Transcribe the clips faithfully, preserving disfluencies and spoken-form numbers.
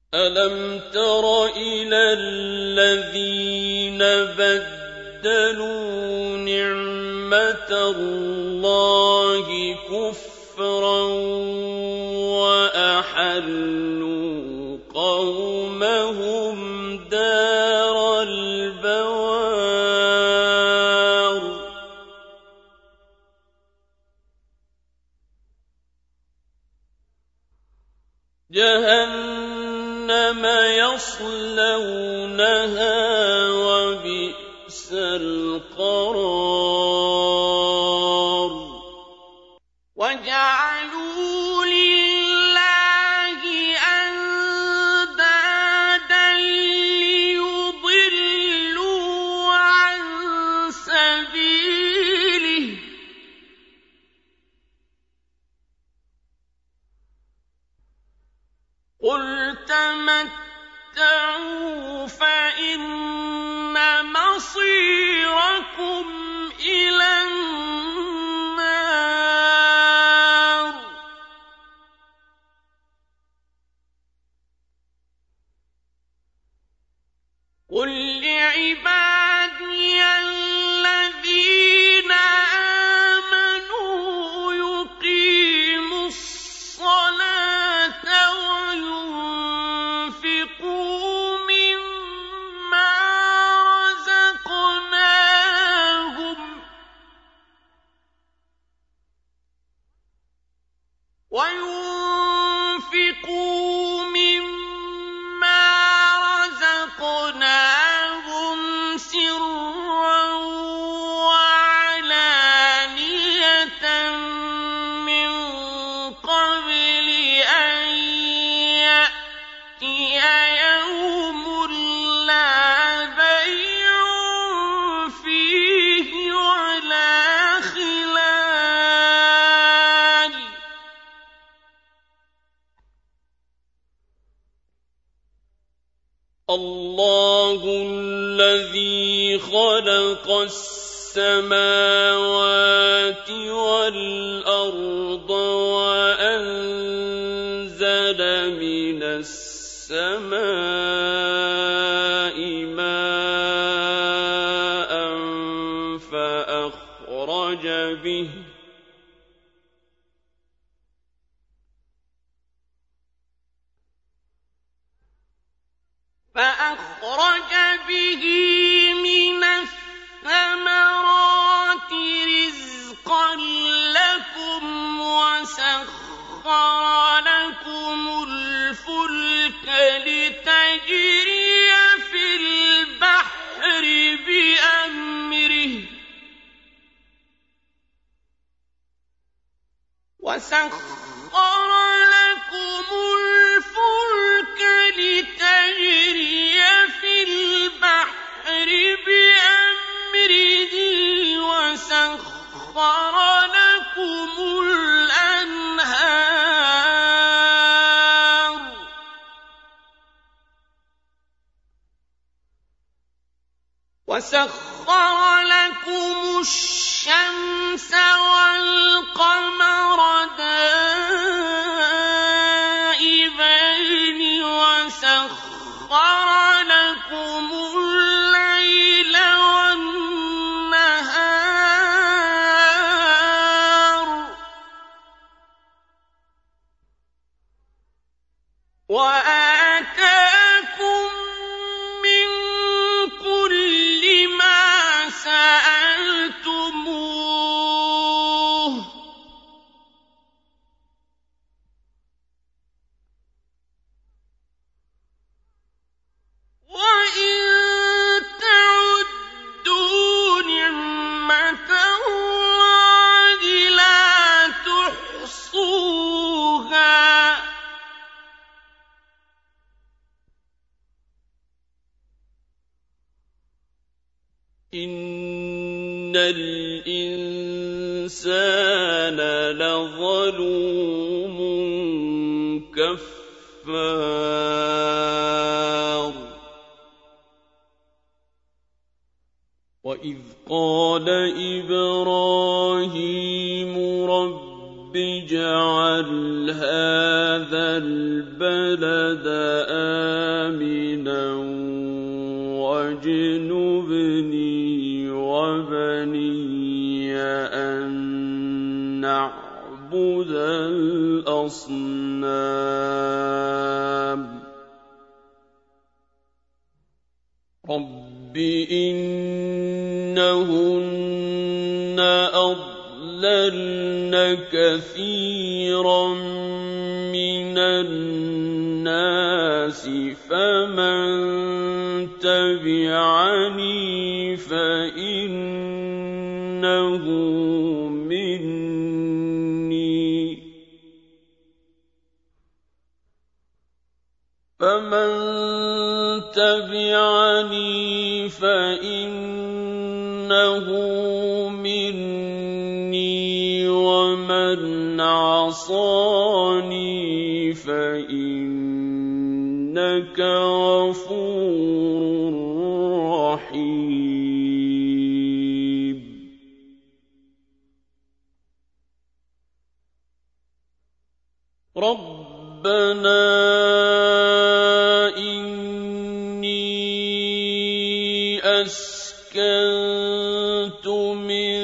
أَلَمْ تَرَ إِلَى الَّذِينَ بَدَّلُوا نِعْمَةَ اللَّهِ كُفْرًا وَأَحَلُّوا قَوْمَهُمْ دَارَ الْبَوَارِ جَهَنَّمَ يَصْلَوْنَهَا وَبِئْسَ الْقَرَارُ وَجَعَلُوا لِلَّهِ أَندَادًا لِّيُضِلُّوا عَن سَبِيلِهِ ۗ قُلْ تَمَتَّعُوا فَإِنَّ مَصِيرَكُمْ إِلَى النَّارِ قُل لِّعِبَادِيَ الَّذِينَ آمَنُوا يُقِيمُوا الصَّلَاةَ وَيُنفِقُوا مِمَّا رَزَقْنَاهُمْ وَيُنفِقُوا مِمَّا رَزَقْنَاهُمْ سِرًّا وَعَلَانِيَةً مِّن قَبْلِ أَن يَأْتِيَ يَوْمٌ لَّا بَيْعٌ فِيهِ وَلَا خِلَالٌ اللَّهُ الَّذِي خَلَقَ السَّمَاوَاتِ وَالْأَرْضَ وَأَنزَلَ مِنَ السَّمَاءِ مَاءً فَأَخْرَجَ بِهِ فأخرج به من الثمرات رزقا لكم وسخر لكم الفلك لتجري في البحر بأمره وسخر لكم الفلك لتجري في البحر بأمره وسخر لكم الأنهار وسخر لكم الشمس والقمر دائبين وسخر لكم الليل والنهار وآتاكم من كل ما سألتموه وَإِن تَعُدُّوا نِعْمَةَ اللَّهِ لَا تُحْصُوهَا إِنَّ الْإِنسَانَ لَظَلُومٌ كَفَّارٌ وَإِذْ قَالَ إِبْرَاهِيمُ رَبِّ اجْعَلْ هَٰذَا الْبَلَدَ آمِنًا وَاجْنُبْنِي وَبَنِيَّ أَن نَّعْبُدَ الْأَصْنَامَ رَبِّ إِنَّهُنَّ أَضْلَلْنَ كَثِيرًا مِّنَ النَّاسِ فَمَن تَبِعَنِي فَإِنَّهُ مِنِّي فَمَن تَبِعَنِي فَإِنَّهُ مِنِّي وَمَنْ عَصَانِي فَإِنَّكَ غَفُورٌ رَّحِيمٌ رَبَّنَا إِنِّي أَسْكَنتُ مِن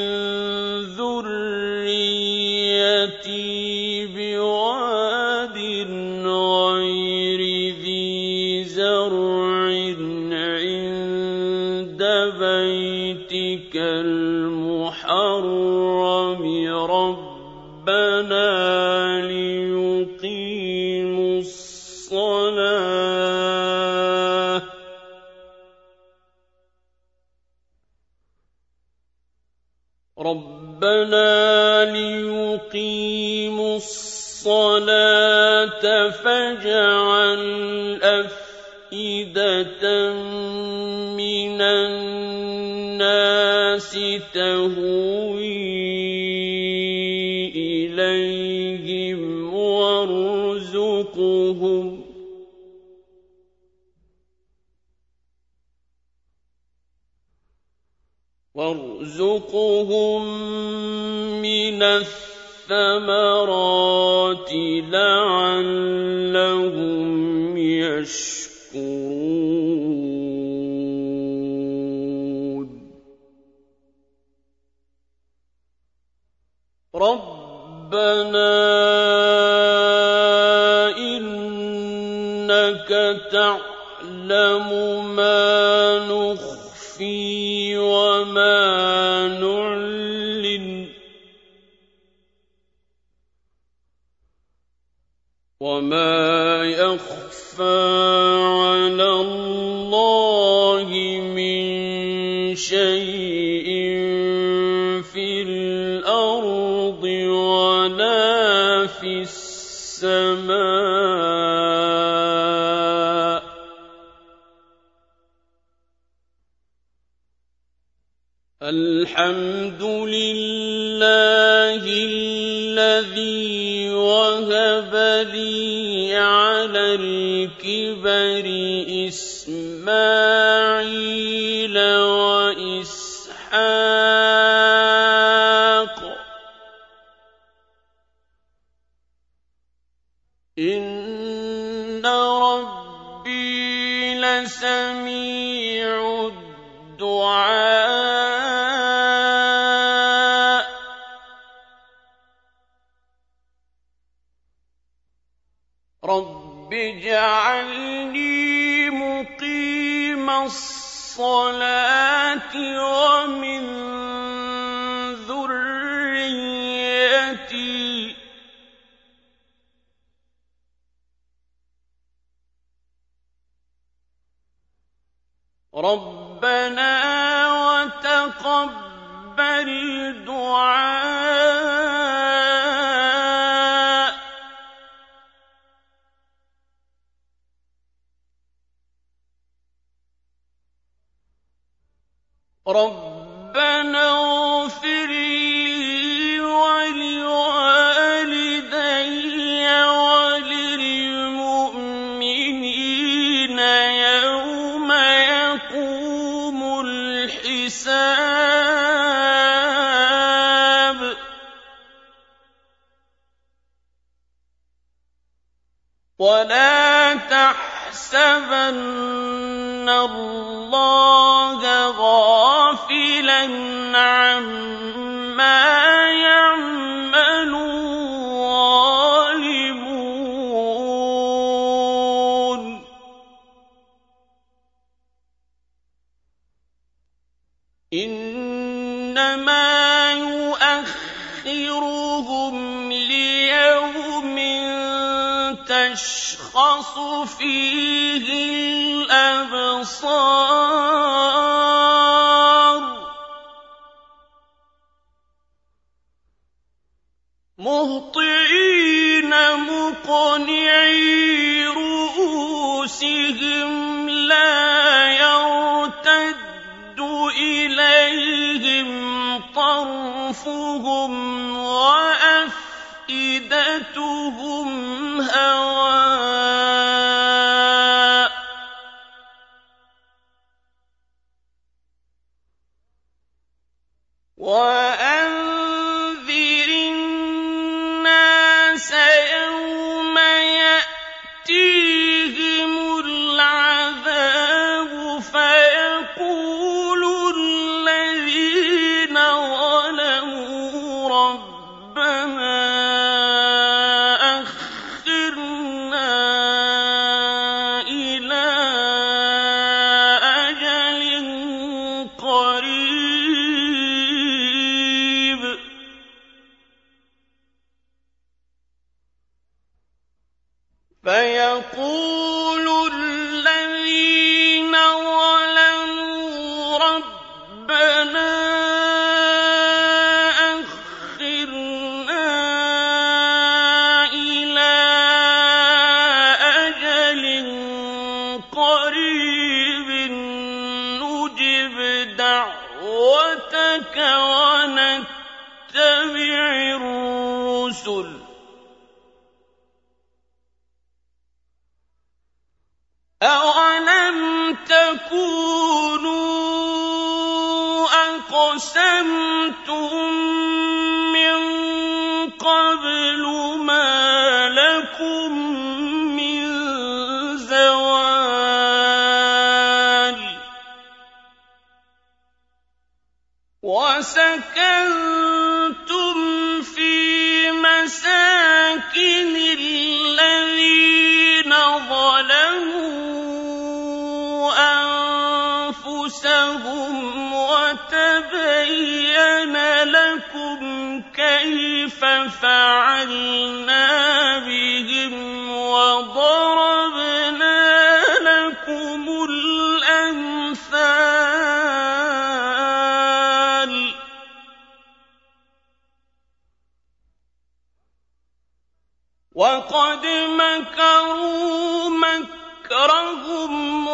ذُرِّيَّتِي بِوَادٍ غَيْرِ ذِي زَرْعٍ عِندَ بَيْتِكَ الْمُحَرَّمِ رَبَّنَا لِيُقِيمُوا الصَّلَاةَ رَبَّنَا لِيُقِيمُوا الصَّلَاةَ فَاجْعَلْ أَفْئِدَةً مِّنَ النَّاسِ تَهْوِي إِلَيْهِمْ وَارْزُقْهُمْ وَارْزُقْهُم مِّنَ الثَّمَرَاتِ لَعَلَّهُمْ يَشْكُرُونَ رَبَّنَا إِنَّكَ تَعْلَمُ مَا نُخْفِي وَمَا نُعْلِنُ وَمَا يَخْفَىٰ عَلَى اللَّهِ مِن شَيْءٍ فِي الْأَرْضِ وَلَا فِي السَّمَاءِ الْحَمْدُ لِلَّهِ الَّذِي وَهَبَ لِي عَلَى الْكِبَرِ إِسْمَاعِيلَ وَإِسْحَاقَ إِنَّ رَبِّي لَسَمِيعُ الدُّعَاءِ رَبِّ اجْعَلْنِي مُقِيمَ الصَّلَاةِ وَمِن ذُرِّيَّتِي رَبَّنَا وَتَقَبَّلْ دُعَاءِ رَبَّنَا اغْفِرْ لِي وَلِوَالِدَيَّ وَلِلْمُؤْمِنِينَ يَوْمَ يَقُومُ الْحِسَابُ. تحسبن اللَّهَ غَافِلًا عَمَّا يَعْمَلُ الظَّالِمُونَ ۚ إِنَّمَا يُؤَخِّرُهُمْ لِيَوْمٍ تَشْخَصُ فِيهِ الْأَبْصَارُ مُهْطِعِينَ مُقْنِعِي رُءُوسِهِمْ لَا يَرْتَدُّ إِلَيْهِمْ طَرْفُهُمْ وَأَفْئِدَتُهُمْ هَوَاءٌ وَأَنذِرِ النَّاسَ يَوْمَ يَأْتِيهِمُ الْعَذَابُ فَيَقُولُ الَّذِينَ ظَلَمُوا رَبَّنَا أَخِّرْنَا إِلَىٰ أَجَلٍ قَرِيبٍ فَيَقُولُ الَّذِينَ ظَلَمُوا رَبَّنَا أَخِّرْنَا إِلَىٰ أَجَلٍ قَرِيبٍ نُّجِبْ دَعْوَتَكَ وَنَتَّبِعِ الرُّسُلَ ۗ أَوَلَمْ تَكُونُوا أَقْسَمْتُم مِّن قَبْلُ مَا لَكُم مِّن زَوَالٍ وَسَكَنتُمْ فِي مَسَاكِنِ الَّذِينَ ظَلَمُوا أَنفُسَهُمْ وَتَبَيَّنَ لَكُمْ كَيْفَ فَعَلْنَا بِهِمْ وَضَرَبْنَا لَكُمُ الْأَمْثَالَ ۚ وَقَدْ مَكَرُوا مَكْرَهُمْ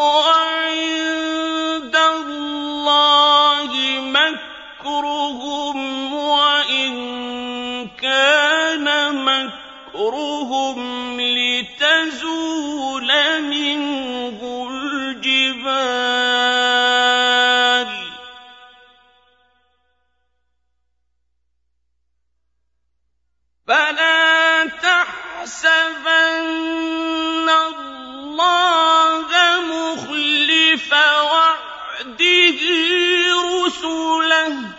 وَعِندَ اللَّهِ مَكْرُهُمْ وَإِن كَانَ مَكْرُهُمْ لِتَزُولَ مِنْهُ الْجِبَالُ فَلَا تَحْسَبَنَّ اللَّهَ مُخْلِفَ وَعْدِهِ رُسُلَهُ ۗ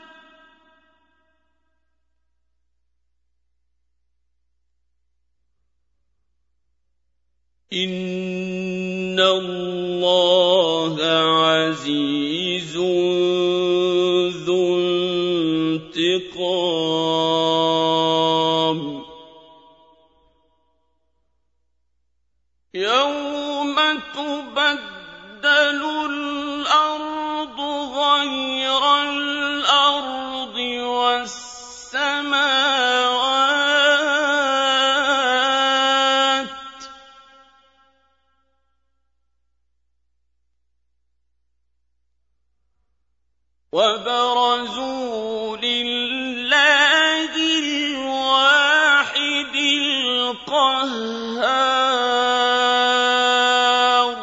إِنَّ اللَّهَ عَزِيزٌ ذُو انتِقَامٍ يَوْمَ تُبَدَّلُ الْأَرْضُ غَيْرَ الْأَرْضِ وَالسَّمَاوَاتُ ۖ وَبَرَزُوا لِلَّهِ الْوَاحِدِ الْقَهَّارِ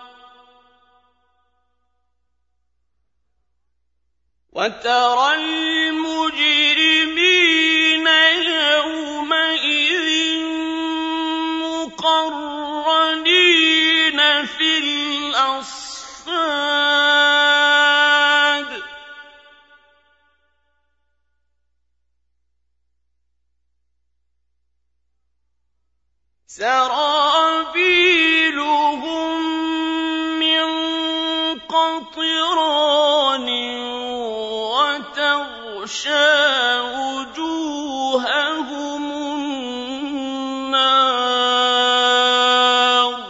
وَتَرَى الْمُجْرِمِينَ يَوْمَئِذٍ مُّقَرَّنِينَ في الأصفاد سرابيلهم من قطران وتغشى وجوههم النار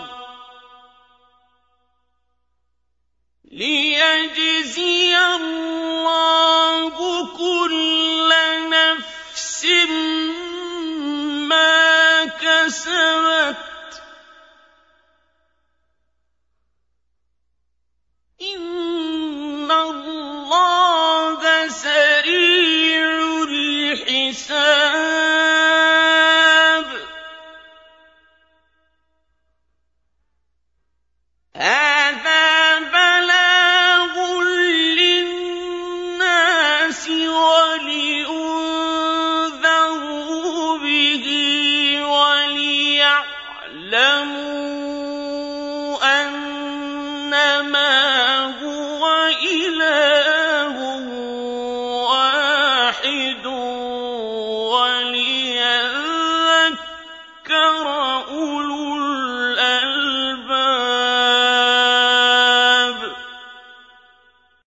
ليجزي الله كل نفس ما كسبت إن الله سريع الحساب هذا بلاغ للناس ولينذروا به وليعلموا أنما